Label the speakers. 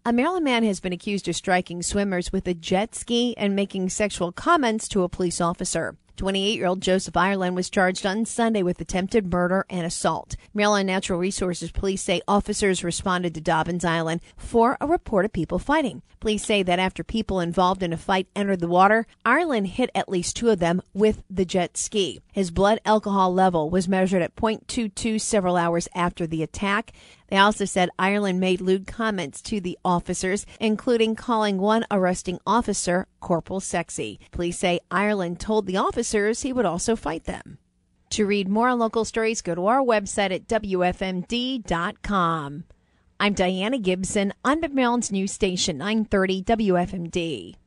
Speaker 1: A Maryland man has been accused of striking swimmers with a jet ski and making sexual comments to a police officer. 28-year-old Joseph Ireland was charged on Sunday with attempted murder and assault. Maryland Natural Resources Police say officers responded to Dobbins Island for a report of people fighting. Police say that after people involved in a fight entered the water, Ireland hit at least two of them with the jet ski. His blood alcohol level was measured at .22 several hours after the attack. They also said Ireland made lewd comments to the officers, including calling one arresting officer Corporal Sexy. Police say Ireland told the officers he would also fight them. To read more on local stories, go to our website at WFMD.com. I'm Diana Gibson on Maryland's news station 930 WFMD.